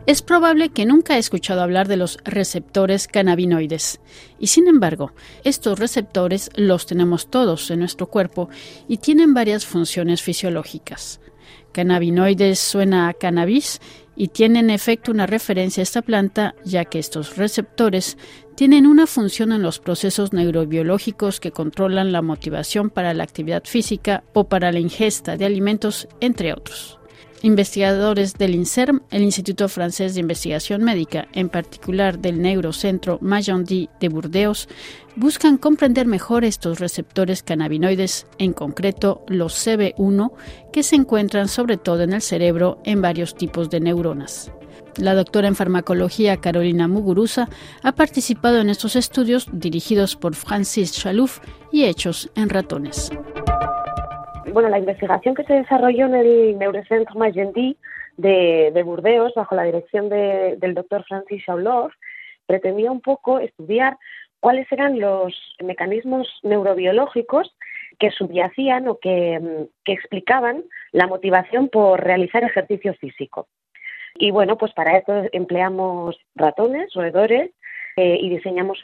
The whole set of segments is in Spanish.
Es probable que nunca he escuchado hablar de los receptores cannabinoides. Y sin embargo, estos receptores los tenemos todos en nuestro cuerpo y tienen varias funciones fisiológicas. Cannabinoides suena a cannabis y tiene en efecto una referencia a esta planta, ya que estos receptores tienen una función en los procesos neurobiológicos que controlan la motivación para la actividad física o para la ingesta de alimentos, entre otros. Investigadores del INSERM, el Instituto Francés de Investigación Médica, en particular del Neurocentro Magendie de Burdeos, buscan comprender mejor estos receptores cannabinoides, en concreto los CB1, que se encuentran sobre todo en el cerebro en varios tipos de neuronas. La doctora en farmacología Carolina Muguruza ha participado en estos estudios dirigidos por Francis Chalouf y hechos en ratones. Bueno, la investigación que se desarrolló en el Neurocentro Magendie de Burdeos, bajo la dirección del doctor Francis Chalouf, pretendía un poco estudiar cuáles eran los mecanismos neurobiológicos que subyacían o que explicaban la motivación por realizar ejercicio físico. Y bueno, pues para esto empleamos ratones, roedores, y diseñamos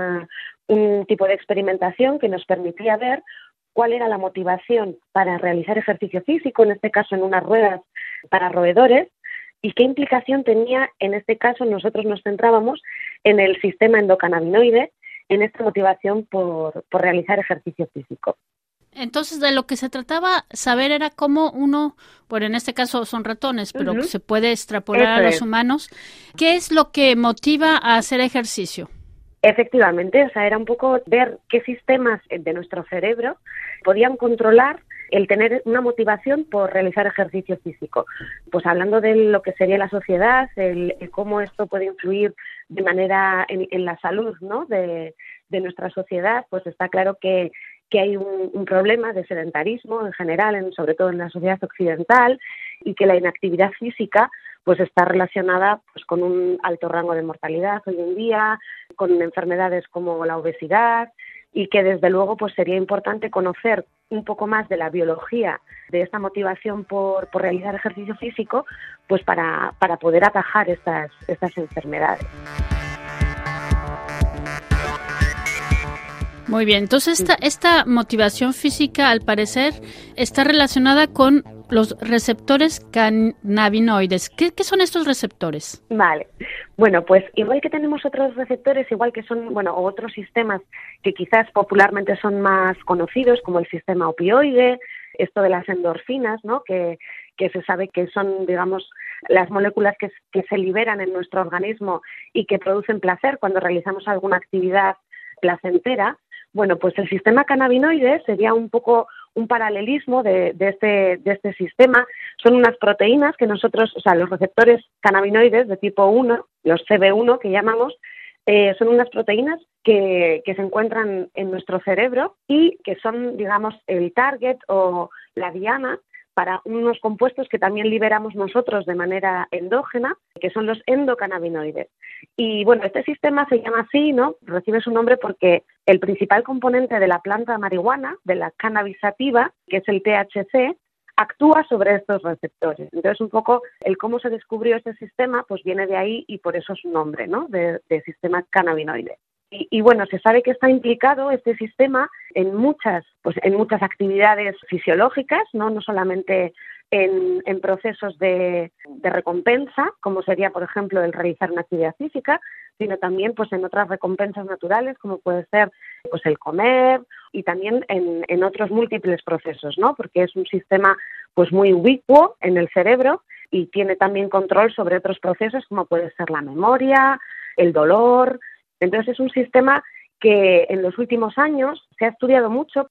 un tipo de experimentación que nos permitía ver cuál era la motivación para realizar ejercicio físico, en este caso en unas ruedas para roedores, y qué implicación tenía, en este caso nosotros nos centrábamos en el sistema endocannabinoide, en esta motivación por realizar ejercicio físico. Entonces, de lo que se trataba saber era cómo uno, bueno, en este caso son ratones, pero se puede extrapolar a los humanos, ¿qué es lo que motiva a hacer ejercicio? Efectivamente, o sea, era un poco ver qué sistemas de nuestro cerebro podían controlar el tener una motivación por realizar ejercicio físico. Pues hablando de lo que sería la sociedad, el cómo esto puede influir de manera en la salud, ¿no?, de nuestra sociedad, pues está claro que hay un problema de sedentarismo en general, sobre todo en la sociedad occidental, y que la inactividad física pues está relacionada pues con un alto rango de mortalidad hoy en día, con enfermedades como la obesidad, y que desde luego pues sería importante conocer un poco más de la biología de esta motivación por realizar ejercicio físico, pues para poder atajar estas enfermedades. Muy bien, entonces esta motivación física, al parecer, está relacionada con los receptores cannabinoides. ¿Qué son estos receptores? Vale, bueno, pues igual que tenemos otros receptores, igual que son, bueno, otros sistemas que quizás popularmente son más conocidos, como el sistema opioide, esto de las endorfinas, ¿no?, que se sabe que son, digamos, las moléculas que se liberan en nuestro organismo y que producen placer cuando realizamos alguna actividad placentera. Bueno, pues el sistema cannabinoide sería un poco un paralelismo de este sistema. Son unas proteínas que nosotros, o sea, los receptores cannabinoides de tipo 1, los CB1 que llamamos, son unas proteínas que se encuentran en nuestro cerebro y que son, digamos, el target o la diana para unos compuestos que también liberamos nosotros de manera endógena, que son los endocannabinoides. Y bueno, este sistema se llama así, ¿no?, recibe su nombre porque el principal componente de la planta marihuana, de la cannabis sativa, que es el THC, actúa sobre estos receptores. Entonces, un poco el cómo se descubrió este sistema, pues viene de ahí y por eso su nombre, ¿no?, de sistema cannabinoide. Y bueno, se sabe que está implicado este sistema en muchas actividades fisiológicas, no solamente en procesos de recompensa, como sería, por ejemplo, el realizar una actividad física, sino también pues en otras recompensas naturales, como puede ser pues el comer, y también en otros múltiples procesos, ¿no?, porque es un sistema pues muy ubicuo en el cerebro y tiene también control sobre otros procesos, como puede ser la memoria, el dolor. Entonces es un sistema que en los últimos años se ha estudiado mucho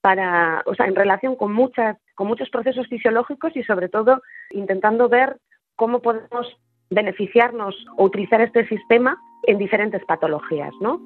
en relación con muchos procesos fisiológicos y sobre todo intentando ver cómo podemos beneficiarnos o utilizar este sistema en diferentes patologías, ¿no?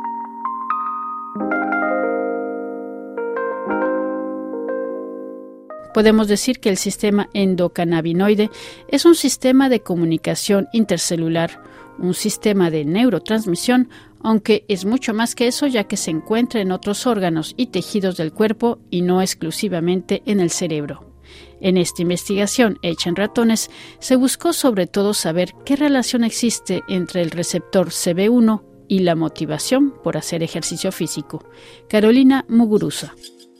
Podemos decir que el sistema endocannabinoide es un sistema de comunicación intercelular, un sistema de neurotransmisión, aunque es mucho más que eso, ya que se encuentra en otros órganos y tejidos del cuerpo y no exclusivamente en el cerebro. En esta investigación, hecha en ratones, se buscó sobre todo saber qué relación existe entre el receptor CB1 y la motivación por hacer ejercicio físico. Carolina Muguruza.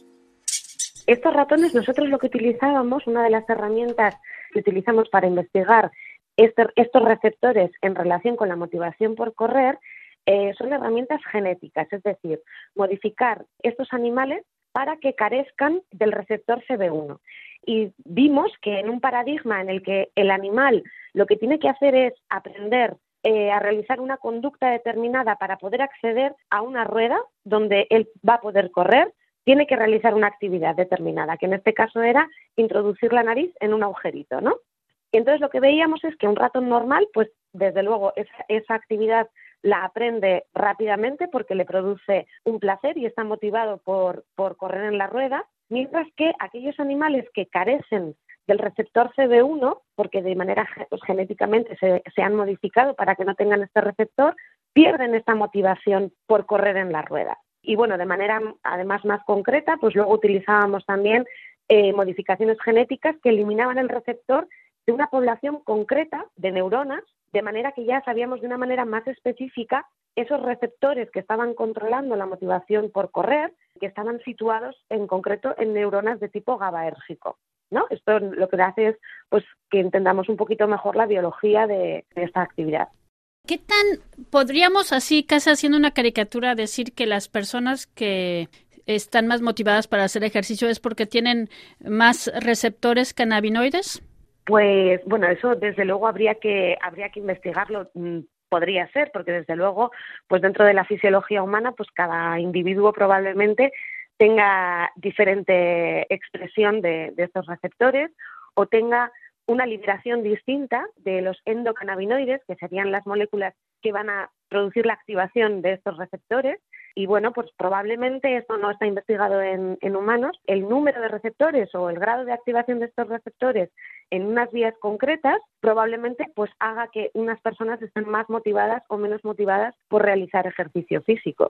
Estos ratones, nosotros lo que utilizábamos, una de las herramientas que utilizamos para investigar estos receptores en relación con la motivación por correr, son herramientas genéticas, es decir, modificar estos animales para que carezcan del receptor CB1. Y vimos que en un paradigma en el que el animal lo que tiene que hacer es aprender a realizar una conducta determinada para poder acceder a una rueda donde él va a poder correr, tiene que realizar una actividad determinada, que en este caso era introducir la nariz en un agujerito, ¿no? Y entonces lo que veíamos es que un ratón normal, pues desde luego esa actividad la aprende rápidamente porque le produce un placer y está motivado por correr en la rueda, mientras que aquellos animales que carecen del receptor CB1, porque de manera genéticamente se han modificado para que no tengan este receptor, pierden esta motivación por correr en la rueda. Y bueno, de manera además más concreta, pues luego utilizábamos también modificaciones genéticas que eliminaban el receptor de una población concreta de neuronas, de manera que ya sabíamos de una manera más específica esos receptores que estaban controlando la motivación por correr, que estaban situados en concreto en neuronas de tipo GABAérgico, ¿no? Esto lo que hace es pues que entendamos un poquito mejor la biología de esta actividad. ¿Qué tan podríamos, así casi haciendo una caricatura, decir que las personas que están más motivadas para hacer ejercicio es porque tienen más receptores cannabinoides? Pues bueno, eso desde luego habría que investigarlo. Podría ser, porque desde luego, pues dentro de la fisiología humana, pues cada individuo probablemente tenga diferente expresión de estos receptores o tenga una liberación distinta de los endocannabinoides, que serían las moléculas que van a producir la activación de estos receptores. Y bueno, pues probablemente esto no está investigado en humanos. El número de receptores o el grado de activación de estos receptores en unas vías concretas probablemente pues haga que unas personas estén más motivadas o menos motivadas por realizar ejercicio físico.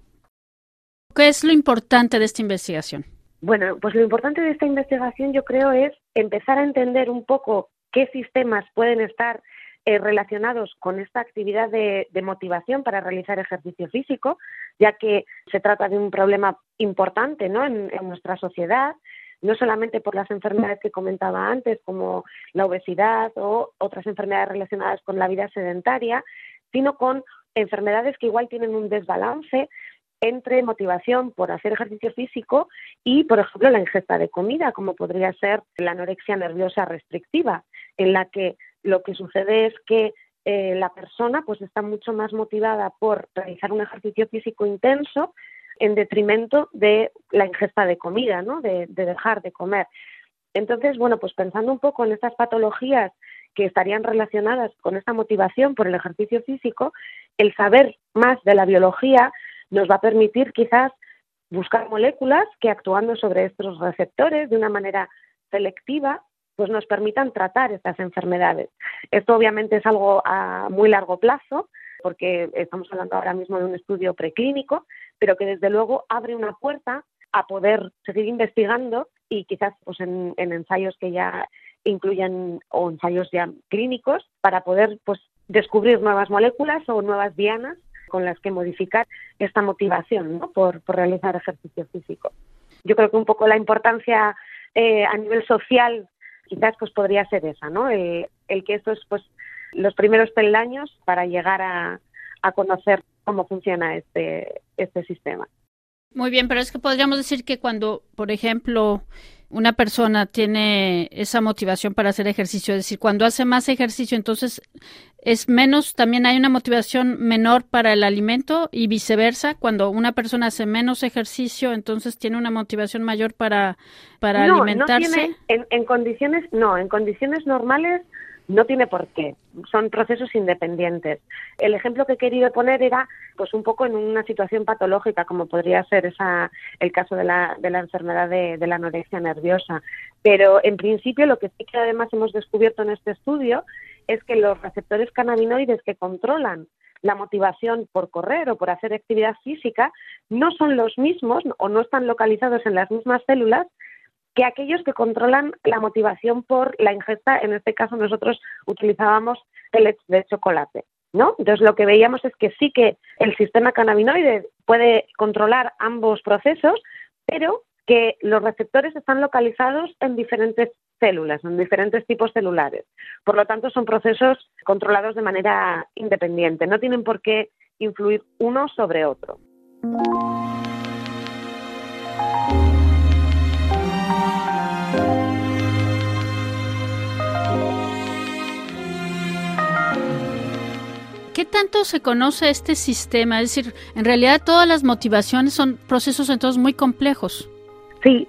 ¿Qué es lo importante de esta investigación? Bueno, pues lo importante de esta investigación yo creo es empezar a entender un poco qué sistemas pueden estar relacionados con esta actividad de motivación para realizar ejercicio físico, ya que se trata de un problema importante, ¿no?, en nuestra sociedad, no solamente por las enfermedades que comentaba antes, como la obesidad o otras enfermedades relacionadas con la vida sedentaria, sino con enfermedades que igual tienen un desbalance entre motivación por hacer ejercicio físico y, por ejemplo, la ingesta de comida, como podría ser la anorexia nerviosa restrictiva, en la que lo que sucede es que la persona pues está mucho más motivada por realizar un ejercicio físico intenso en detrimento de la ingesta de comida, ¿no?, de dejar de comer. Entonces, bueno, pues pensando un poco en estas patologías que estarían relacionadas con esta motivación por el ejercicio físico, el saber más de la biología nos va a permitir quizás buscar moléculas que, actuando sobre estos receptores de una manera selectiva, pues nos permitan tratar estas enfermedades. Esto obviamente es algo a muy largo plazo, porque estamos hablando ahora mismo de un estudio preclínico, pero que desde luego abre una puerta a poder seguir investigando y quizás pues en ensayos que ya incluyan o ensayos ya clínicos para poder pues descubrir nuevas moléculas o nuevas dianas con las que modificar esta motivación, ¿no?, por realizar ejercicio físico. Yo creo que un poco la importancia a nivel social quizás pues podría ser esa, ¿no?, el que estos pues los primeros peldaños para llegar a conocer cómo funciona este sistema. Muy bien, pero es que podríamos decir que cuando, por ejemplo, una persona tiene esa motivación para hacer ejercicio, es decir, cuando hace más ejercicio, entonces es menos, también hay una motivación menor para el alimento y viceversa. Cuando una persona hace menos ejercicio, entonces tiene una motivación mayor para alimentarse. No tiene, en condiciones normales no tiene por qué, son procesos independientes. El ejemplo que he querido poner era pues un poco en una situación patológica, como podría ser el caso de la enfermedad de la anorexia nerviosa. Pero en principio lo que sí que además hemos descubierto en este estudio es que los receptores cannabinoides que controlan la motivación por correr o por hacer actividad física no son los mismos o no están localizados en las mismas células que aquellos que controlan la motivación por la ingesta. En este caso nosotros utilizábamos pellets de chocolate, ¿no? Entonces lo que veíamos es que sí que el sistema cannabinoide puede controlar ambos procesos, pero que los receptores están localizados en diferentes células, en diferentes tipos celulares. Por lo tanto, son procesos controlados de manera independiente. No tienen por qué influir uno sobre otro. ¿Qué tanto se conoce este sistema? Es decir, en realidad todas las motivaciones son procesos entonces muy complejos. Sí,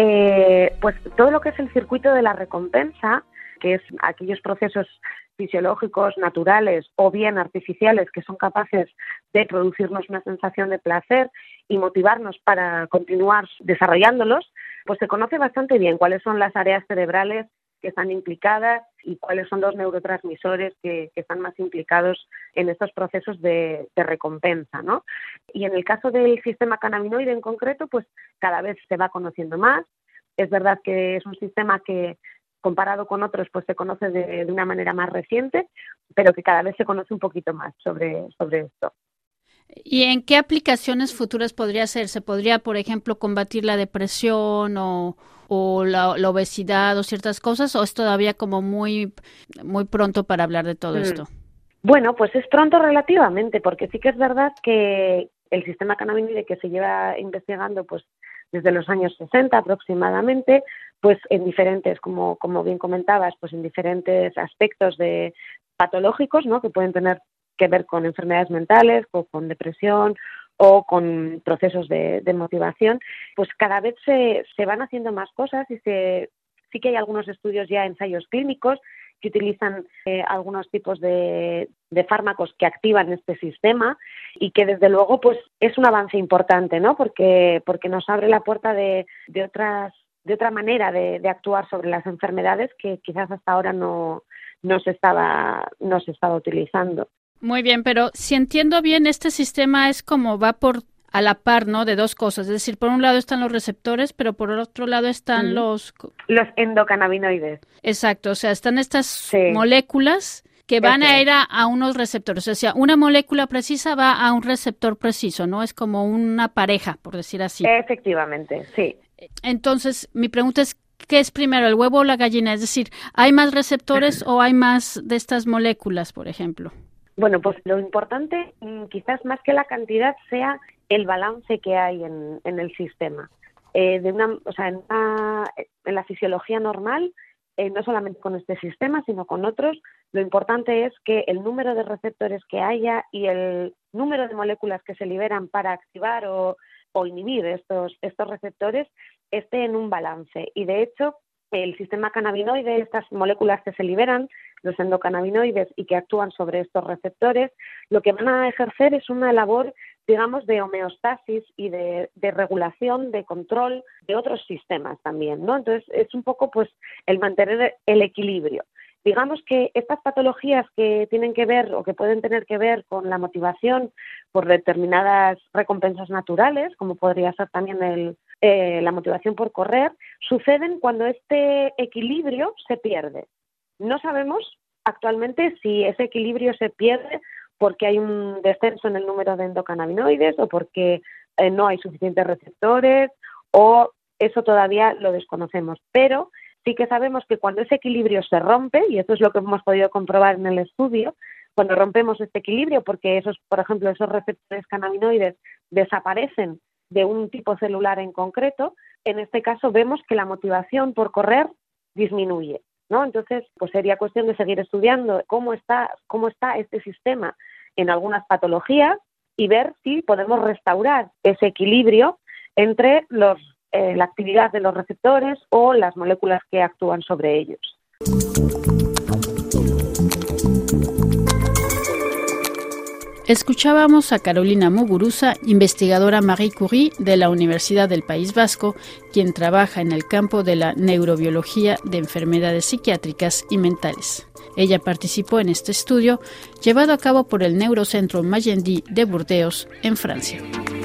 pues todo lo que es el circuito de la recompensa, que es aquellos procesos fisiológicos, naturales o bien artificiales que son capaces de producirnos una sensación de placer y motivarnos para continuar desarrollándolos, pues se conoce bastante bien cuáles son las áreas cerebrales que están implicadas y cuáles son los neurotransmisores que están más implicados en estos procesos de recompensa, ¿no? Y en el caso del sistema cannabinoide en concreto, pues cada vez se va conociendo más. Es verdad que es un sistema que, comparado con otros, pues se conoce de una manera más reciente, pero que cada vez se conoce un poquito más sobre esto. ¿Y en qué aplicaciones futuras podría ser? ¿Se podría, por ejemplo, combatir la depresión o la obesidad o ciertas cosas? ¿O es todavía como muy pronto para hablar de todo esto? Bueno, pues es pronto relativamente, porque sí que es verdad que el sistema cannabinoide que se lleva investigando pues desde los años 60 aproximadamente, pues en diferentes, como bien comentabas, pues en diferentes aspectos de patológicos, ¿no? Que pueden tener que ver con enfermedades mentales, o con depresión o con procesos de motivación, pues cada vez se van haciendo más cosas y sí que hay algunos estudios ya, ensayos clínicos, que utilizan algunos tipos de fármacos que activan este sistema y que desde luego pues es un avance importante, ¿no? Porque nos abre la puerta de otra manera de actuar sobre las enfermedades que quizás hasta ahora no se estaba utilizando. Muy bien, pero si entiendo bien, este sistema es como va a la par, ¿no? De dos cosas. Es decir, por un lado están los receptores, pero por el otro lado están los endocannabinoides. Exacto, o sea, están estas moléculas que van a ir a unos receptores. O sea, una molécula precisa va a un receptor preciso, ¿no? Es como una pareja, por decir así. Efectivamente, sí. Entonces, mi pregunta es, ¿qué es primero, el huevo o la gallina? Es decir, ¿hay más receptores o hay más de estas moléculas, por ejemplo? Bueno, pues lo importante, quizás más que la cantidad, sea el balance que hay en el sistema. En la fisiología normal, no solamente con este sistema, sino con otros, lo importante es que el número de receptores que haya y el número de moléculas que se liberan para activar o inhibir estos receptores esté en un balance. Y de hecho, el sistema cannabinoide, estas moléculas que se liberan, los endocannabinoides y que actúan sobre estos receptores, lo que van a ejercer es una labor, digamos, de homeostasis y de regulación, de control de otros sistemas también, ¿no? Entonces, es un poco pues el mantener el equilibrio. Digamos que estas patologías que tienen que ver o que pueden tener que ver con la motivación por determinadas recompensas naturales, como podría ser también la motivación por correr, suceden cuando este equilibrio se pierde. No sabemos actualmente si ese equilibrio se pierde porque hay un descenso en el número de endocannabinoides o porque no hay suficientes receptores, o eso todavía lo desconocemos, pero sí que sabemos que cuando ese equilibrio se rompe, y esto es lo que hemos podido comprobar en el estudio, cuando rompemos este equilibrio, porque por ejemplo, esos receptores cannabinoides desaparecen de un tipo celular en concreto, en este caso vemos que la motivación por correr disminuye, ¿no? Entonces, pues sería cuestión de seguir estudiando cómo está este sistema en algunas patologías y ver si podemos restaurar ese equilibrio entre la actividad de los receptores o las moléculas que actúan sobre ellos. Escuchábamos a Carolina Muguruza, investigadora Marie Curie de la Universidad del País Vasco, quien trabaja en el campo de la neurobiología de enfermedades psiquiátricas y mentales. Ella participó en este estudio llevado a cabo por el Neurocentro Magendie de Burdeos, en Francia.